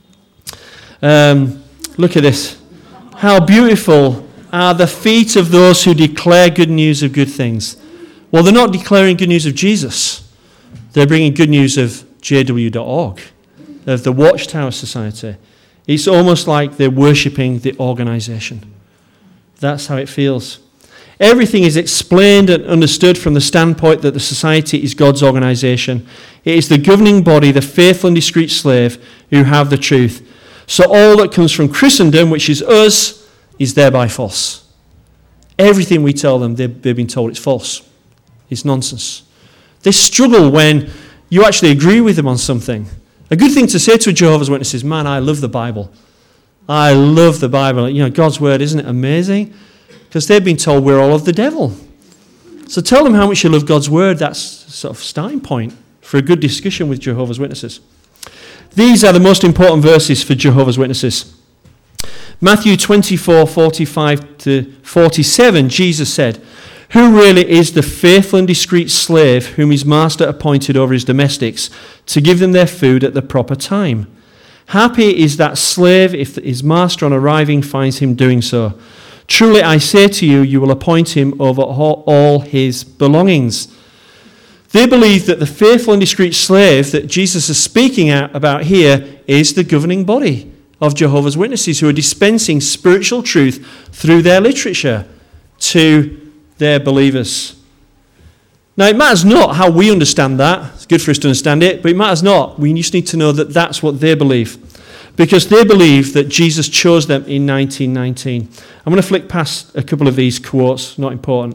Um, look at this. How beautiful are the feet of those who declare good news of good things. Well, they're not declaring good news of Jesus. They're bringing good news of J W dot org, of the Watchtower Society. It's almost like they're worshipping the organization. That's how it feels. Everything is explained and understood from the standpoint that the society is God's organization. It is the governing body, the faithful and discreet slave, who have the truth. So all that comes from Christendom, which is us, is thereby false. Everything we tell them, they've, they've been told it's false. It's nonsense. They struggle when you actually agree with them on something. A good thing to say to a Jehovah's Witness is, man, I love the Bible. I love the Bible. You know, God's word, isn't it amazing? Because they've been told we're all of the devil. So tell them how much you love God's word. That's sort of starting point for a good discussion with Jehovah's Witnesses. These are the most important verses for Jehovah's Witnesses. Matthew twenty-four, forty-five to forty-seven, Jesus said, who really is the faithful and discreet slave whom his master appointed over his domestics to give them their food at the proper time? Happy is that slave if his master on arriving finds him doing so. Truly I say to you, you will appoint him over all his belongings. They believe that the faithful and discreet slave that Jesus is speaking about here is the governing body of Jehovah's Witnesses, who are dispensing spiritual truth through their literature to their believers. Now, it matters not how we understand that. It's good for us to understand it, but it matters not. We just need to know that that's what they believe, because they believe that Jesus chose them in nineteen nineteen. I'm going to flick past a couple of these quotes, not important.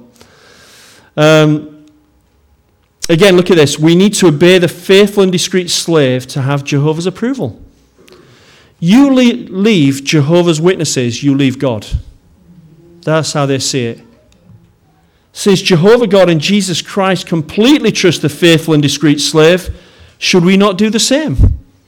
Um, again, look at this. We need to obey the faithful and discreet slave to have Jehovah's approval. You leave Jehovah's Witnesses, you leave God. That's how they see it. Since Jehovah God and Jesus Christ completely trust the faithful and discreet slave, should we not do the same?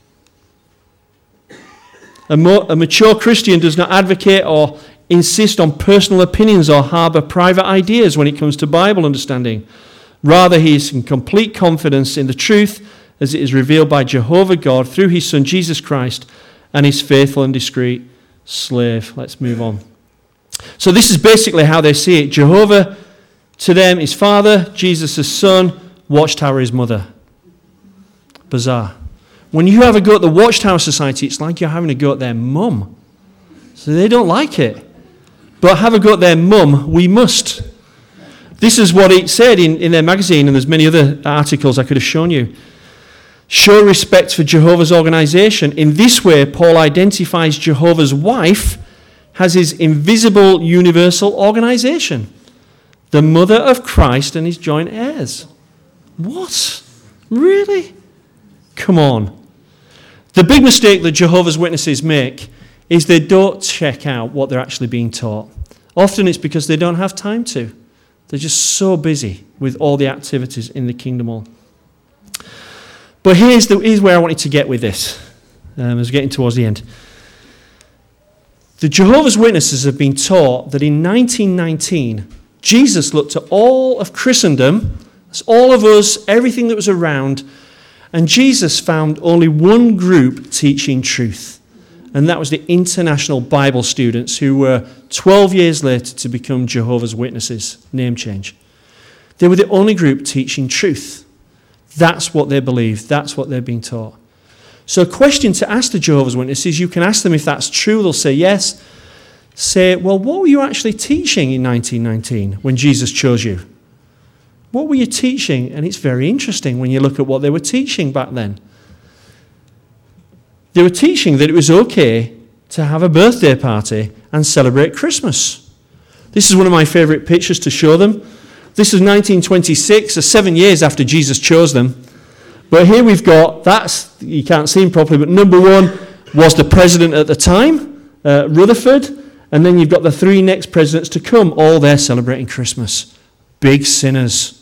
A, more, a mature Christian does not advocate or insist on personal opinions or harbor private ideas when it comes to Bible understanding. Rather, he is in complete confidence in the truth as it is revealed by Jehovah God through his Son Jesus Christ and his faithful and discreet slave. Let's move on. So this is basically how they see it. Jehovah To them, his father, Jesus' son, Watchtower, his mother. Bizarre. When you have a go at the Watchtower Society, it's like you're having a go at their mum. So they don't like it. But have a go at their mum, we must. This is what it said in, in their magazine, and there's many other articles I could have shown you. Show respect for Jehovah's organization. In this way, Paul identifies Jehovah's wife as his invisible universal organization, the mother of Christ and his joint heirs. What? Really? Come on. The big mistake that Jehovah's Witnesses make is they don't check out what they're actually being taught. Often it's because they don't have time to. They're just so busy with all the activities in the kingdom hall. But here's, the, here's where I wanted to get with this, um, as we're getting towards the end. The Jehovah's Witnesses have been taught that in nineteen nineteen, Jesus looked at all of Christendom, that's all of us, everything that was around, and Jesus found only one group teaching truth. And that was the International Bible Students, who were twelve years later to become Jehovah's Witnesses, name change. They were the only group teaching truth. That's what they believe. That's what they're being taught. So a question to ask the Jehovah's Witnesses, you can ask them if that's true. They'll say yes. Say, well, what were you actually teaching in nineteen nineteen when Jesus chose you? What were you teaching? And it's very interesting when you look at what they were teaching back then. They were teaching that it was okay to have a birthday party and celebrate Christmas. This is one of my favorite pictures to show them. This is nineteen twenty-six, so seven years after Jesus chose them. But here we've got, that's, you can't see him properly, but number one was the president at the time, uh, Rutherford, and then you've got the three next presidents to come, all there celebrating Christmas. Big sinners.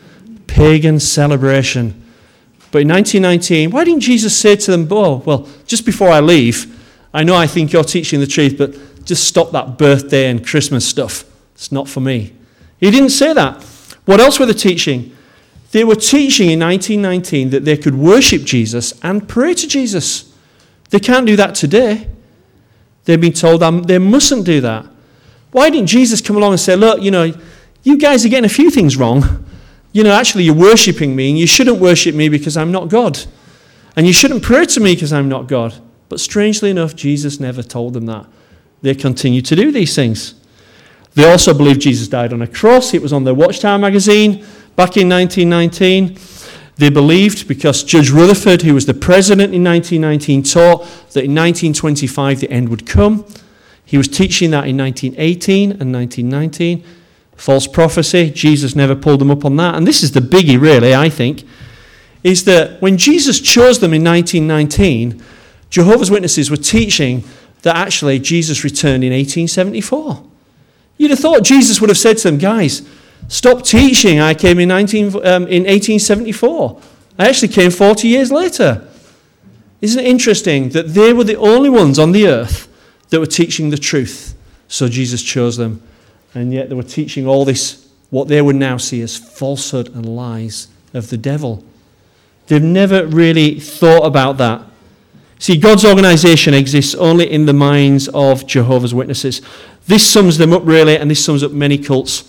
Pagan celebration. But in nineteen nineteen, why didn't Jesus say to them, oh, well, just before I leave, I know I think you're teaching the truth, but just stop that birthday and Christmas stuff. It's not for me. He didn't say that. What else were they teaching? They were teaching in nineteen nineteen that they could worship Jesus and pray to Jesus. They can't do that today. They've been told um, they mustn't do that. Why didn't Jesus come along and say, look, you know, you guys are getting a few things wrong. You know, actually you're worshipping me, and you shouldn't worship me because I'm not God. And you shouldn't pray to me because I'm not God. But strangely enough, Jesus never told them that. They continue to do these things. They also believe Jesus died on a cross. It was on their Watchtower magazine back in nineteen nineteen. They believed, because Judge Rutherford, who was the president in nineteen nineteen, taught that in nineteen twenty-five the end would come. He was teaching that in nineteen eighteen and nineteen nineteen. False prophecy. Jesus never pulled them up on that. And this is the biggie, really, I think, is that when Jesus chose them in nineteen nineteen, Jehovah's Witnesses were teaching that actually Jesus returned in eighteen seventy-four. You'd have thought Jesus would have said to them, guys, stop teaching I came in, nineteen, um, in eighteen seventy-four. I actually came forty years later. Isn't it interesting that they were the only ones on the earth that were teaching the truth? So Jesus chose them. And yet they were teaching all this, what they would now see as falsehood and lies of the devil. They've never really thought about that. See, God's organization exists only in the minds of Jehovah's Witnesses. This sums them up really, and this sums up many cults.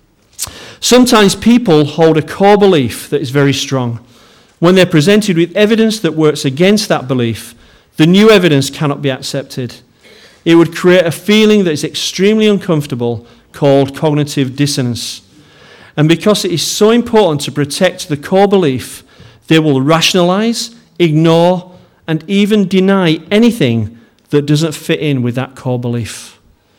Sometimes people hold a core belief that is very strong. When they're presented with evidence that works against that belief, the new evidence cannot be accepted. It would create a feeling that is extremely uncomfortable, called cognitive dissonance. And because it is so important to protect the core belief, they will rationalize, ignore, and even deny anything that doesn't fit in with that core belief.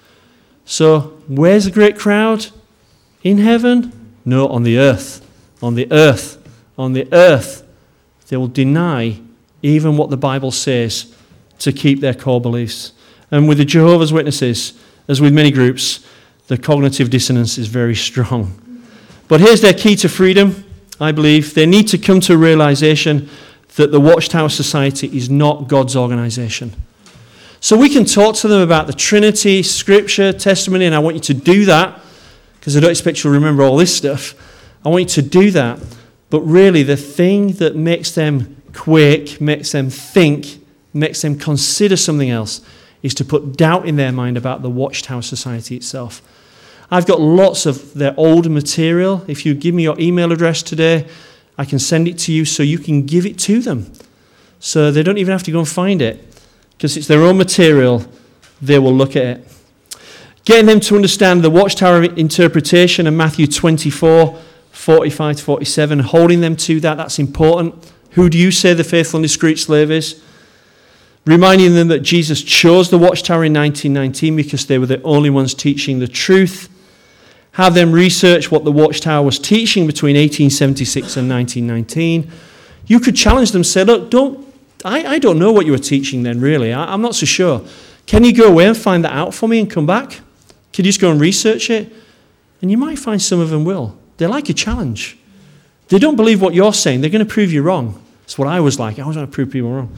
So, where's the great crowd? In heaven? No, on the earth. On the earth. On the earth. They will deny even what the Bible says to keep their core beliefs. And with the Jehovah's Witnesses, as with many groups, the cognitive dissonance is very strong. But here's their key to freedom, I believe. They need to come to a realization that the Watchtower Society is not God's organization. So we can talk to them about the Trinity, Scripture, testimony, and I want you to do that, because I don't expect you to remember all this stuff. I want you to do that. But really, the thing that makes them quake, makes them think, makes them consider something else, is to put doubt in their mind about the Watchtower Society itself. I've got lots of their old material. If you give me your email address today, I can send it to you so you can give it to them. So they don't even have to go and find it, because it's their own material. They will look at it. Getting them to understand the Watchtower interpretation of Matthew twenty-four, forty-five to forty-seven, holding them to that, that's important. Who do you say the faithful and discreet slave is? Reminding them that Jesus chose the Watchtower in nineteen nineteen because they were the only ones teaching the truth. Have them research what the Watchtower was teaching between eighteen seventy-six and nineteen nineteen. You could challenge them, say, look, don't, I, I don't know what you were teaching then, really. I, I'm not so sure. Can you go away and find that out for me and come back? Could you just go and research it? And you might find some of them will. They like a challenge. They don't believe what you're saying. They're going to prove you wrong. That's what I was like. I was going to prove people wrong.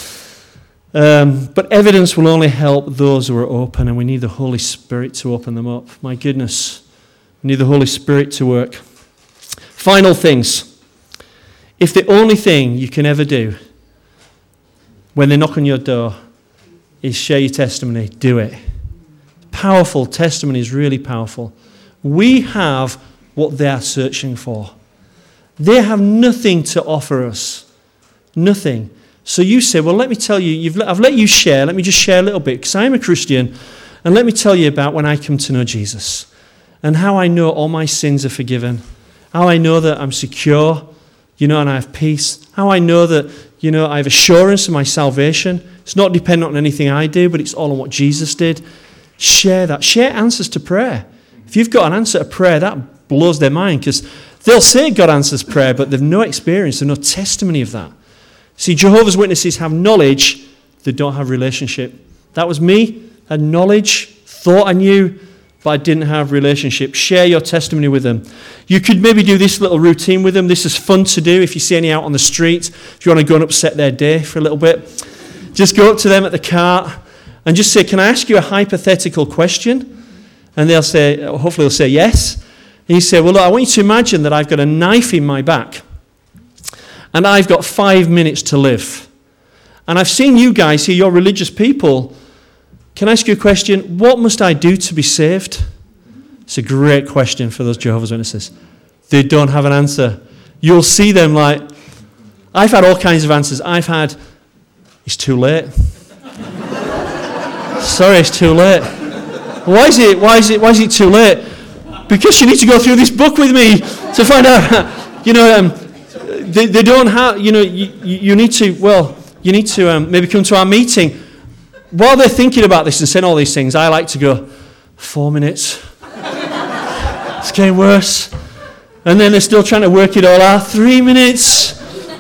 Um, but evidence will only help those who are open, and we need the Holy Spirit to open them up. My goodness. We need the Holy Spirit to work. Final things. If the only thing you can ever do when they knock on your door is share your testimony, do it. Powerful. Testimony is really powerful. We have what they are searching for. They have nothing to offer us. Nothing. So you say, well, let me tell you, you've let, I've let you share. Let me just share a little bit, because I am a Christian. And let me tell you about when I come to know Jesus and how I know all my sins are forgiven, how I know that I'm secure, you know, and I have peace, how I know that, you know, I have assurance of my salvation. It's not dependent on anything I do, but it's all on what Jesus did. Share that. Share answers to prayer. If you've got an answer to prayer, that blows their mind, because they'll say God answers prayer, but they've no experience, they've no testimony of that. See, Jehovah's Witnesses have knowledge, they don't have relationship. That was me. I had knowledge, thought I knew, but I didn't have relationship. Share your testimony with them. You could maybe do this little routine with them. This is fun to do if you see any out on the street. If you want to go and upset their day for a little bit, just go up to them at the cart and just say, can I ask you a hypothetical question? And they'll say, hopefully they'll say yes. And you say, well, look, I want you to imagine that I've got a knife in my back and I've got five minutes to live. And I've seen you guys here, you're religious people. Can I ask you a question? What must I do to be saved? It's a great question for those Jehovah's Witnesses. They don't have an answer. You'll see them like, I've had all kinds of answers. I've had, it's too late. Sorry, it's too late. Why is it, why is it, why is it too late? Because you need to go through this book with me to find out, you know, um, they, they don't have, you know, you, you need to, well, you need to um, maybe come to our meeting. While they're thinking about this and saying all these things, I like to go, four minutes. It's getting worse. And then they're still trying to work it all out. Three minutes.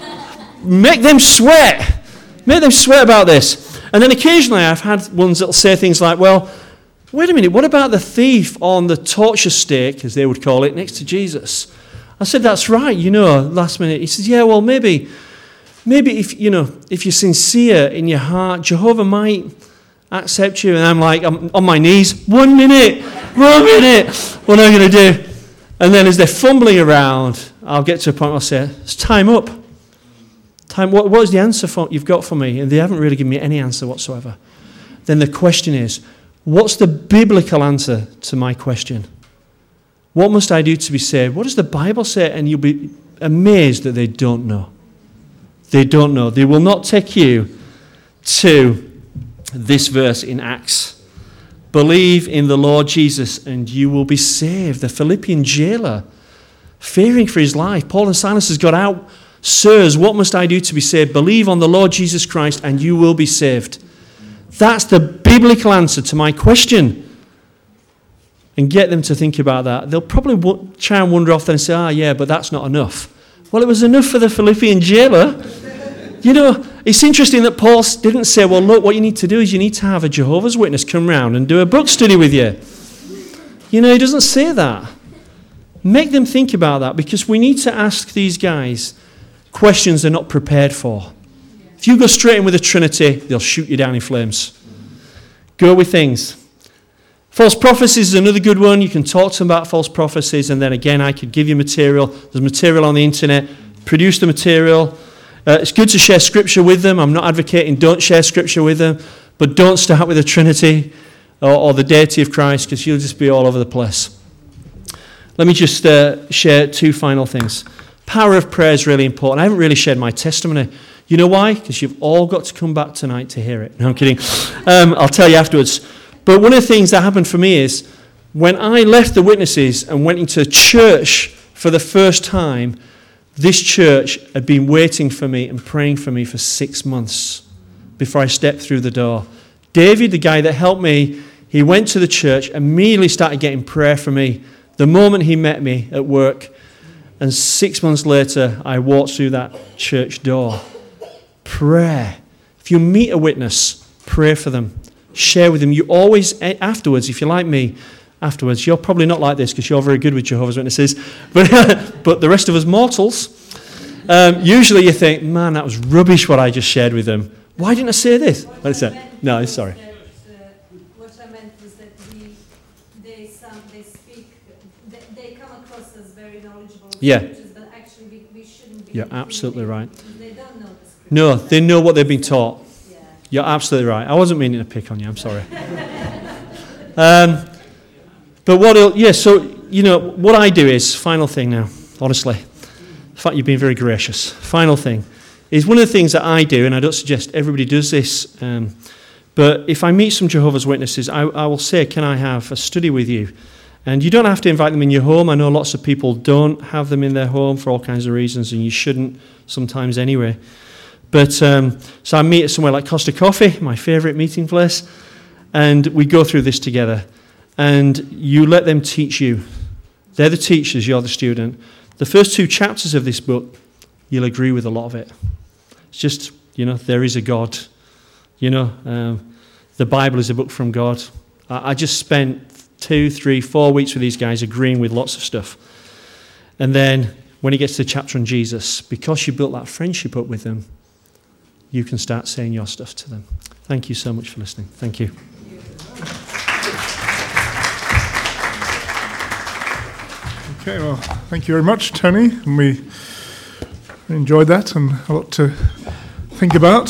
Make them sweat. Make them sweat about this. And then occasionally I've had ones that will say things like, well, wait a minute, what about the thief on the torture stake, as they would call it, next to Jesus? I said, that's right, you know, last minute. He says, yeah, well, maybe... Maybe if, you know, if you're sincere in your heart, Jehovah might accept you. And I'm like, I'm on my knees, one minute, one minute, what am I going to do? And then as they're fumbling around, I'll get to a point where I'll say, it's time up. Time. What, what is the answer for, you've got for me? And they haven't really given me any answer whatsoever. Then the question is, what's the biblical answer to my question? What must I do to be saved? What does the Bible say? And you'll be amazed that they don't know. They don't know. They will not take you to this verse in Acts. Believe in the Lord Jesus and you will be saved. The Philippian jailer, fearing for his life. Paul and Silas has got out. Sirs, what must I do to be saved? Believe on the Lord Jesus Christ and you will be saved. That's the biblical answer to my question. And get them to think about that. They'll probably w- try and wander off there and say, ah, yeah, but that's not enough. Well, it was enough for the Philippian jailer. You know, it's interesting that Paul didn't say, well, look, what you need to do is you need to have a Jehovah's Witness come round and do a book study with you. You know, he doesn't say that. Make them think about that, because we need to ask these guys questions they're not prepared for. If you go straight in with the Trinity, they'll shoot you down in flames. Go with things. False prophecies is another good one. You can talk to them about false prophecies, and then again, I could give you material. There's material on the internet. Produce the material. Uh, it's good to share Scripture with them. I'm not advocating don't share Scripture with them, but don't start with the Trinity or, or the deity of Christ, because you'll just be all over the place. let me just uh, share two final things. Power of prayer is really important. I haven't really shared my testimony. You know why? Because you've all got to come back tonight to hear it. No, I'm kidding. Um, I'll tell you afterwards. But one of the things that happened for me is when I left the Witnesses and went into church for the first time, this church had been waiting for me and praying for me for six months before I stepped through the door. David, the guy that helped me, he went to the church, immediately started getting prayer for me the moment he met me at work. And six months later, I walked through that church door. Prayer. If you meet a witness, pray for them. Share with them. You always, afterwards, if you're like me, afterwards, you're probably not like this because you're very good with Jehovah's Witnesses, but, but the rest of us mortals, um, usually you think, man, that was rubbish what I just shared with them. Why didn't I say this? What is that? No, sorry. That, uh, what I meant was that we, they, some, they speak, they, they come across as very knowledgeable Yeah. scriptures, but actually we, we shouldn't be. You're absolutely right. They don't know the scriptures. No, they know what they've been taught. Yeah. You're absolutely right. I wasn't meaning to pick on you. I'm sorry. um, but what? It'll, yeah. So you know what I do is final thing now. Honestly, in fact, you've been very gracious. Final thing is one of the things that I do, and I don't suggest everybody does this. Um, but if I meet some Jehovah's Witnesses, I, I will say, "Can I have a study with you?" And you don't have to invite them in your home. I know lots of people don't have them in their home for all kinds of reasons, and you shouldn't sometimes anyway. But um, so I meet at somewhere like Costa Coffee, my favourite meeting place, and we go through this together. And you let them teach you. They're the teachers, you're the student. The first two chapters of this book, you'll agree with a lot of it. It's just, you know, there is a God. You know, um, the Bible is a book from God. I, I just spent two, three, four weeks with these guys agreeing with lots of stuff. And then when he gets to the chapter on Jesus, because you built that friendship up with them, you can start saying your stuff to them. Thank you so much for listening. Thank you. Okay, well, thank you very much, Tony. And we enjoyed that and a lot to think about.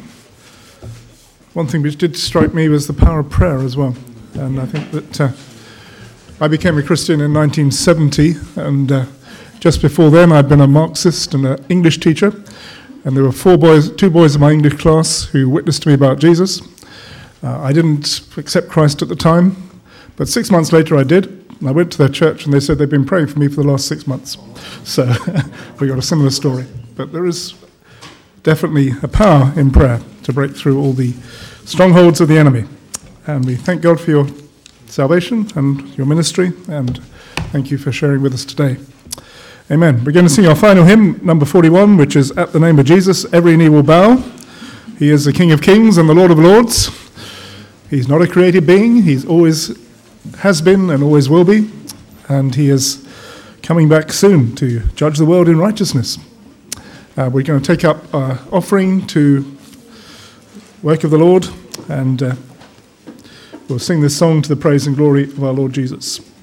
One thing which did strike me was the power of prayer as well. And I think that uh, I became a Christian in nineteen seventy, and uh, just before then I'd been a Marxist and an English teacher, and there were four boys, two boys in my English class who witnessed to me about Jesus. Uh, I didn't accept Christ at the time, but six months later I did. And I went to their church and they said they've been praying for me for the last six months. So we got a similar story. But there is definitely a power in prayer to break through all the strongholds of the enemy. And we thank God for your salvation and your ministry, and thank you for sharing with us today. Amen. We're going to sing our final hymn, number forty-one, which is At the Name of Jesus, Every Knee Will Bow. He is the King of Kings and the Lord of Lords. He's not a created being. He's always has been and always will be, and he is coming back soon to judge the world in righteousness. Uh, we're going to take up our offering to work of the Lord, and uh, we'll sing this song to the praise and glory of our Lord Jesus.